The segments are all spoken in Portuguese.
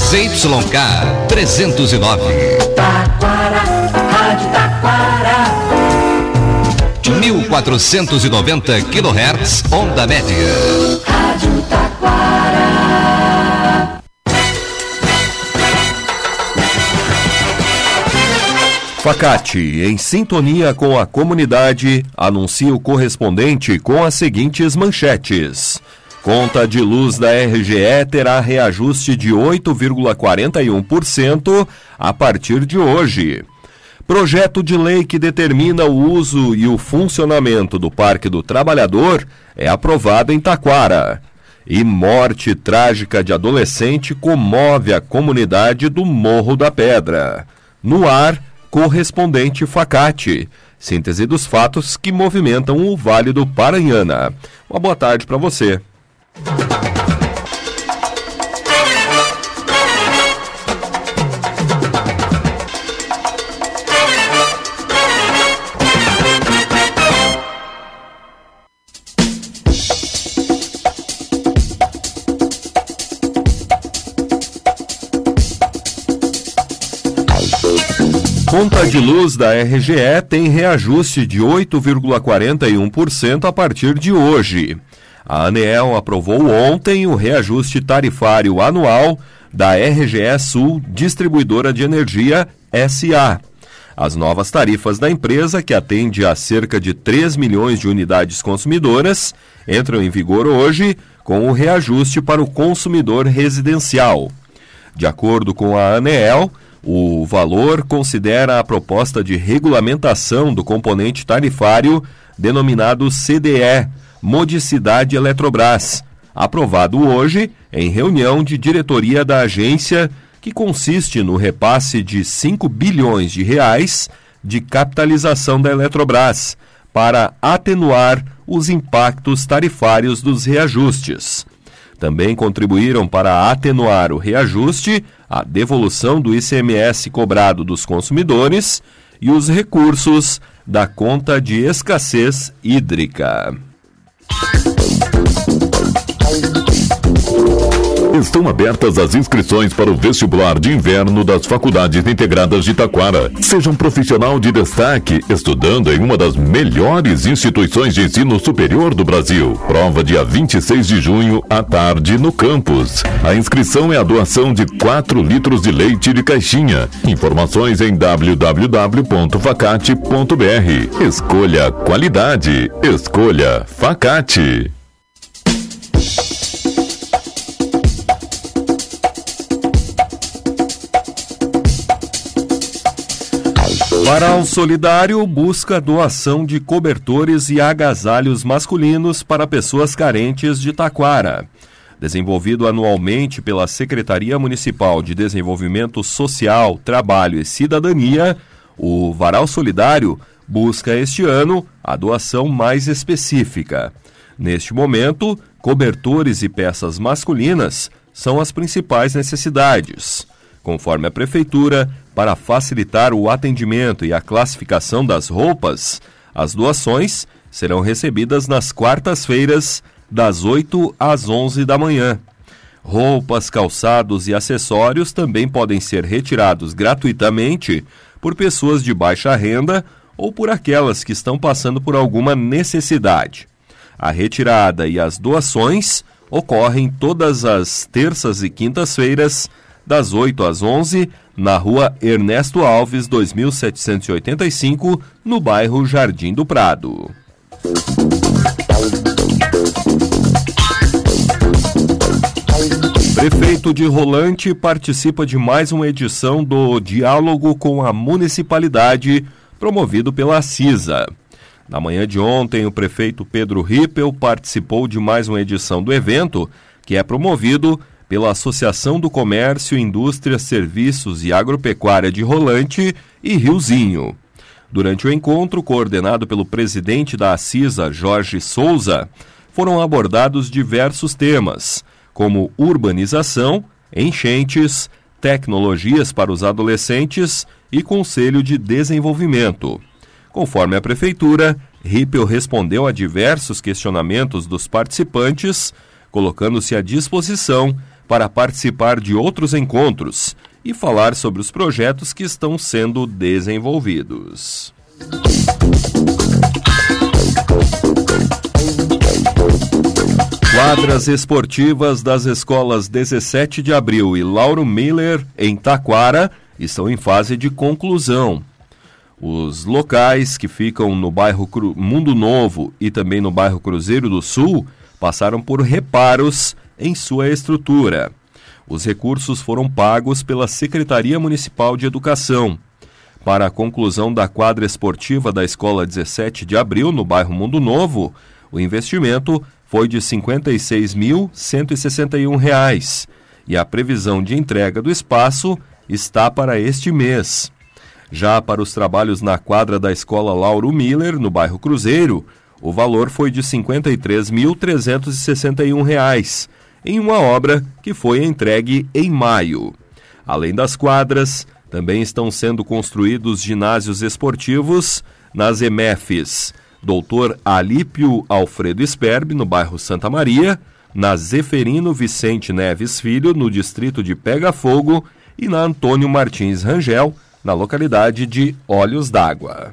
ZYK 309. Taquara, Rádio Taquara. 1490 kHz, onda média. Rádio Taquara. Facate, em sintonia com a comunidade, anuncia o correspondente com as seguintes manchetes. Conta de luz da RGE terá reajuste de 8,41% a partir de hoje. Projeto de lei que determina o uso e o funcionamento do Parque do Trabalhador é aprovado em Taquara. E morte trágica de adolescente comove a comunidade do Morro da Pedra. No ar, correspondente Facate. Síntese dos fatos que movimentam o Vale do Paranhana. Uma boa tarde para você. Conta de luz da RGE tem reajuste de 8,41% a partir de hoje. A ANEEL aprovou ontem o reajuste tarifário anual da RGE Sul Distribuidora de Energia SA. As novas tarifas da empresa, que atende a cerca de 3 milhões de unidades consumidoras, entram em vigor hoje com o reajuste para o consumidor residencial. De acordo com a ANEEL, o valor considera a proposta de regulamentação do componente tarifário denominado CDE, Modicidade Eletrobras, aprovado hoje em reunião de diretoria da agência, que consiste no repasse de 5 bilhões de reais de capitalização da Eletrobras para atenuar os impactos tarifários dos reajustes. Também contribuíram para atenuar o reajuste, a devolução do ICMS cobrado dos consumidores e os recursos da conta de escassez hídrica. Estão abertas as inscrições para o vestibular de inverno das Faculdades Integradas de Taquara. Seja um profissional de destaque, estudando em uma das melhores instituições de ensino superior do Brasil. Prova dia 26 de junho, à tarde, no campus. A inscrição é a doação de 4 litros de leite de caixinha. Informações em www.facate.br. Escolha qualidade. Escolha Facate. Varal Solidário busca doação de cobertores e agasalhos masculinos para pessoas carentes de Taquara. Desenvolvido anualmente pela Secretaria Municipal de Desenvolvimento Social, Trabalho e Cidadania, o Varal Solidário busca este ano a doação mais específica. Neste momento, cobertores e peças masculinas são as principais necessidades. Conforme a Prefeitura, para facilitar o atendimento e a classificação das roupas, as doações serão recebidas nas quartas-feiras, das 8 às 11 da manhã. Roupas, calçados e acessórios também podem ser retirados gratuitamente por pessoas de baixa renda ou por aquelas que estão passando por alguma necessidade. A retirada e as doações ocorrem todas as terças e quintas-feiras, das 8 às 11, na rua Ernesto Alves, 2785, no bairro Jardim do Prado. Prefeito de Rolante participa de mais uma edição do Diálogo com a Municipalidade, promovido pela CISA. Na manhã de ontem, o prefeito Pedro Rippel participou de mais uma edição do evento, que é promovido pela Associação do Comércio, Indústria, Serviços e Agropecuária de Rolante e Riozinho. Durante o encontro, coordenado pelo presidente da CISA, Jorge Souza, foram abordados diversos temas, como urbanização, enchentes, tecnologias para os adolescentes e Conselho de Desenvolvimento. Conforme a Prefeitura, Rippel respondeu a diversos questionamentos dos participantes, colocando-se à disposição para participar de outros encontros e falar sobre os projetos que estão sendo desenvolvidos. Quadras esportivas das escolas 17 de Abril e Lauro Miller, em Taquara, estão em fase de conclusão. Os locais que ficam no bairro Mundo Novo e também no bairro Cruzeiro do Sul passaram por reparos em sua estrutura. Os recursos foram pagos pela Secretaria Municipal de Educação. Para a conclusão da quadra esportiva da Escola 17 de Abril, no bairro Mundo Novo, o investimento foi de R$ 56.161 e a previsão de entrega do espaço está para este mês. Já para os trabalhos na quadra da Escola Lauro Miller, no bairro Cruzeiro, o valor foi de R$ 53.361, em uma obra que foi entregue em maio. Além das quadras, também estão sendo construídos ginásios esportivos nas EMEFs Dr. Alípio Alfredo Sperb, no bairro Santa Maria, na Zeferino Vicente Neves Filho, no distrito de Pega Fogo, e na Antônio Martins Rangel, na localidade de Olhos d'Água.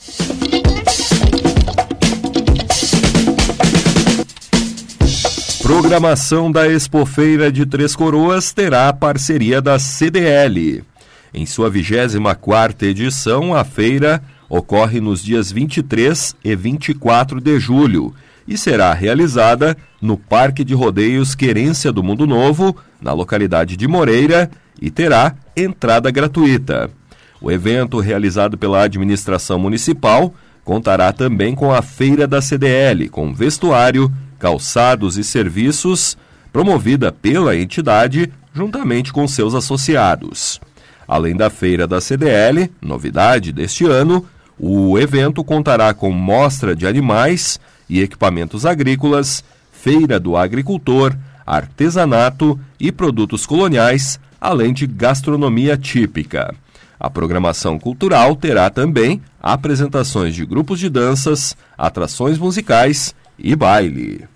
Programação da Expofeira de Três Coroas terá a parceria da CDL. Em sua 24ª edição, a feira ocorre nos dias 23 e 24 de julho e será realizada no Parque de Rodeios Querência do Mundo Novo, na localidade de Moreira, e terá entrada gratuita. O evento, realizado pela administração municipal, contará também com a Feira da CDL, com vestuário, calçados e serviços, promovida pela entidade juntamente com seus associados. Além da Feira da CDL, novidade deste ano, o evento contará com mostra de animais e equipamentos agrícolas, feira do agricultor, artesanato e produtos coloniais, além de gastronomia típica. A programação cultural terá também apresentações de grupos de danças, atrações musicais e baile.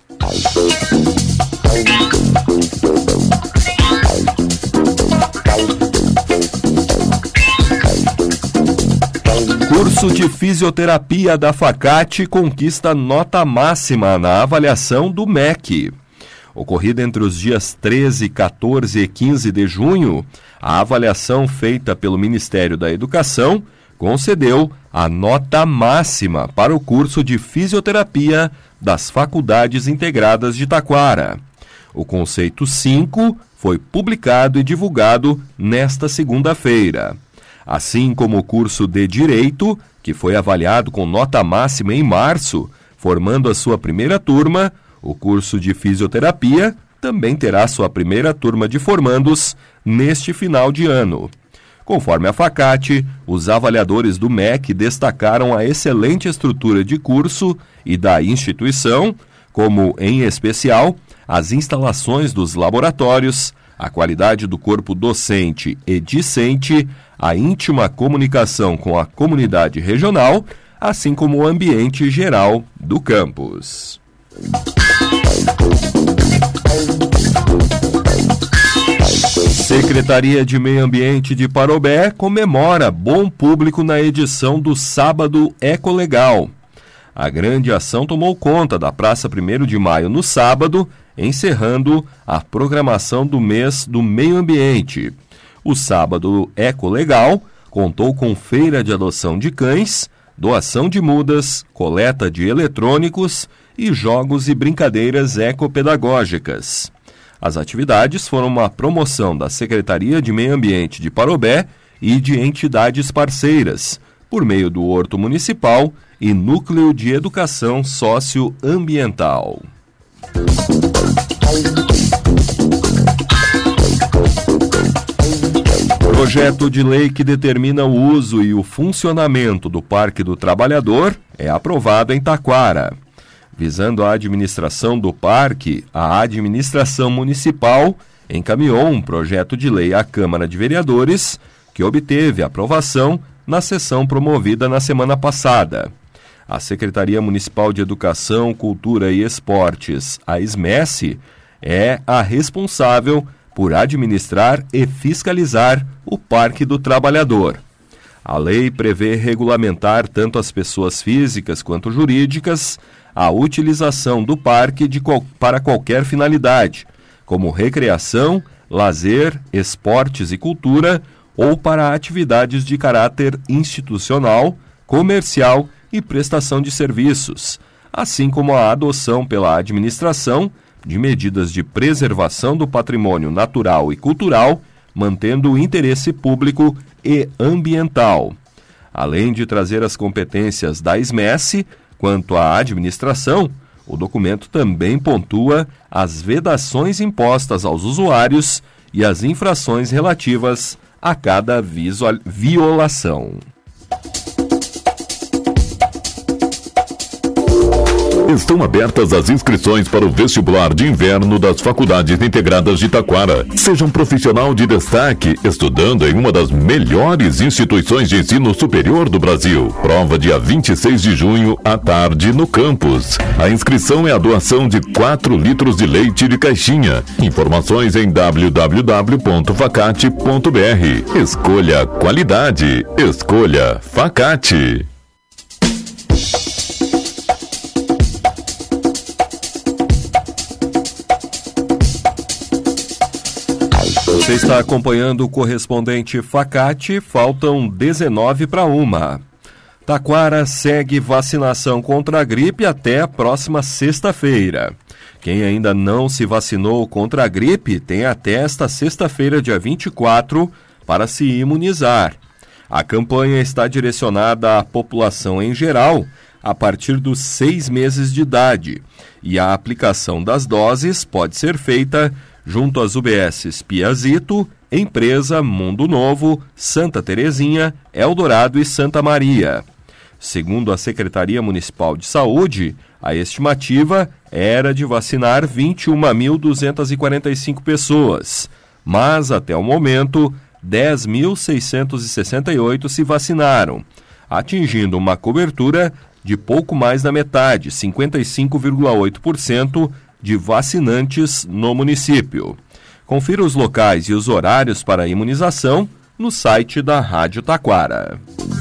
Curso de fisioterapia da Facate conquista nota máxima na avaliação do MEC. Ocorrida entre os dias 13, 14 e 15 de junho, a avaliação feita pelo Ministério da Educação concedeu a nota máxima para o curso de fisioterapia das Faculdades Integradas de Taquara. O conceito 5 foi publicado e divulgado nesta segunda-feira. Assim como o curso de Direito, que foi avaliado com nota máxima em março, formando a sua primeira turma, o curso de Fisioterapia também terá sua primeira turma de formandos neste final de ano. Conforme a Facate, os avaliadores do MEC destacaram a excelente estrutura de curso e da instituição, como, em especial, as instalações dos laboratórios, a qualidade do corpo docente e discente, a íntima comunicação com a comunidade regional, assim como o ambiente geral do campus. Secretaria de Meio Ambiente de Parobé comemora bom público na edição do Sábado Ecolegal. A grande ação tomou conta da Praça 1º de Maio no sábado, encerrando a programação do mês do meio ambiente. O Sábado Ecolegal contou com feira de adoção de cães, doação de mudas, coleta de eletrônicos e jogos e brincadeiras ecopedagógicas. As atividades foram uma promoção da Secretaria de Meio Ambiente de Parobé e de entidades parceiras, por meio do Horto Municipal e Núcleo de Educação Socioambiental. Projeto de lei que determina o uso e o funcionamento do Parque do Trabalhador é aprovado em Taquara. Visando a administração do parque, a administração municipal encaminhou um projeto de lei à Câmara de Vereadores, que obteve aprovação na sessão promovida na semana passada. A Secretaria Municipal de Educação, Cultura e Esportes, a SMES, é a responsável por administrar e fiscalizar o Parque do Trabalhador. A lei prevê regulamentar tanto as pessoas físicas quanto jurídicas a utilização do parque para qualquer finalidade, como recreação, lazer, esportes e cultura, ou para atividades de caráter institucional, comercial e prestação de serviços, assim como a adoção pela administração de medidas de preservação do patrimônio natural e cultural, mantendo o interesse público e ambiental. Além de trazer as competências da SMESC quanto à administração, o documento também pontua as vedações impostas aos usuários e as infrações relativas a cada violação. Estão abertas as inscrições para o vestibular de inverno das Faculdades Integradas de Taquara. Seja um profissional de destaque, estudando em uma das melhores instituições de ensino superior do Brasil. Prova dia 26 de junho, à tarde, no campus. A inscrição é a doação de 4 litros de leite de caixinha. Informações em www.facate.br. Escolha qualidade. Escolha Facate. Você está acompanhando o correspondente Facate, faltam 19 para 1. Taquara segue vacinação contra a gripe até a próxima sexta-feira. Quem ainda não se vacinou contra a gripe tem até esta sexta-feira, dia 24, para se imunizar. A campanha está direcionada à população em geral, a partir dos 6 meses de idade, e a aplicação das doses pode ser feita junto às UBSs Piazito, Empresa, Mundo Novo, Santa Terezinha, Eldorado e Santa Maria. Segundo a Secretaria Municipal de Saúde, a estimativa era de vacinar 21.245 pessoas, mas até o momento 10.668 se vacinaram, atingindo uma cobertura de pouco mais da metade, 55,8%, de vacinantes no município. Confira os locais e os horários para a imunização no site da Rádio Taquara.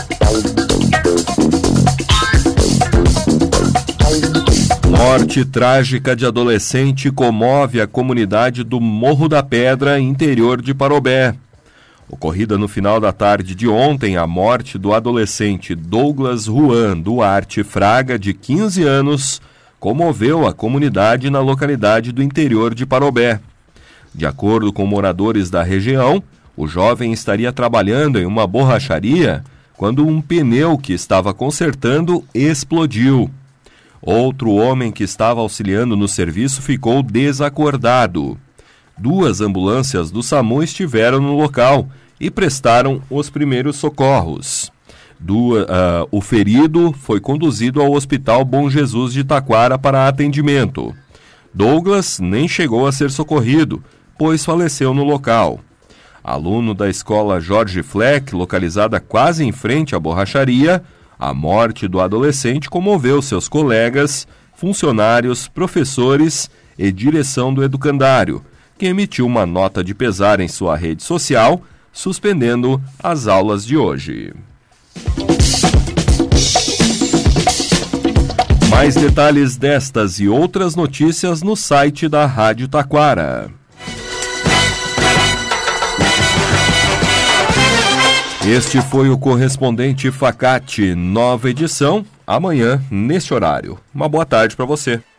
Morte trágica de adolescente comove a comunidade do Morro da Pedra, interior de Parobé. Ocorrida no final da tarde de ontem, a morte do adolescente Douglas Juan Duarte Fraga, de 15 anos, comoveu a comunidade na localidade do interior de Parobé. De acordo com moradores da região, o jovem estaria trabalhando em uma borracharia quando um pneu que estava consertando explodiu. Outro homem que estava auxiliando no serviço ficou desacordado. 2 ambulâncias do SAMU estiveram no local e prestaram os primeiros socorros. O ferido foi conduzido ao Hospital Bom Jesus de Taquara para atendimento. Douglas nem chegou a ser socorrido, pois faleceu no local. Aluno da escola Jorge Fleck, localizada quase em frente à borracharia, a morte do adolescente comoveu seus colegas, funcionários, professores e direção do educandário, que emitiu uma nota de pesar em sua rede social, suspendendo as aulas de hoje. Mais detalhes destas e outras notícias no site da Rádio Taquara. Este foi o correspondente Facate, nova edição, amanhã, neste horário. Uma boa tarde para você.